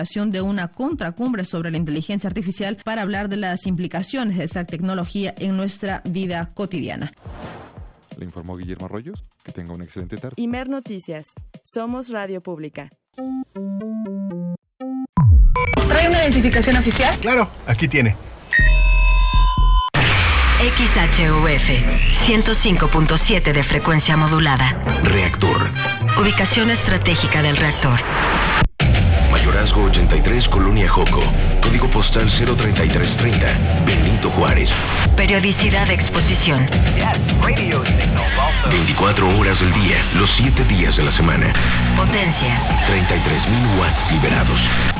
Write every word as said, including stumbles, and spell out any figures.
de una contracumbre sobre la inteligencia artificial para hablar de las implicaciones de esta tecnología en nuestra vida cotidiana. Le informó Guillermo Arroyos. Que tenga una excelente tarde. Imer Noticias. Somos Radio Pública. ¿Trae una identificación oficial? Claro, aquí tiene. X H U F ciento cinco punto siete de frecuencia modulada. Reactor. Ubicación estratégica del reactor. Mayorazgo ochenta y tres, Colonia Joco. Código postal cero treinta y tres treinta. Benito Juárez. Periodicidad de exposición. veinticuatro horas del día, los siete días de la semana. Potencia. treinta y tres mil watts liberados.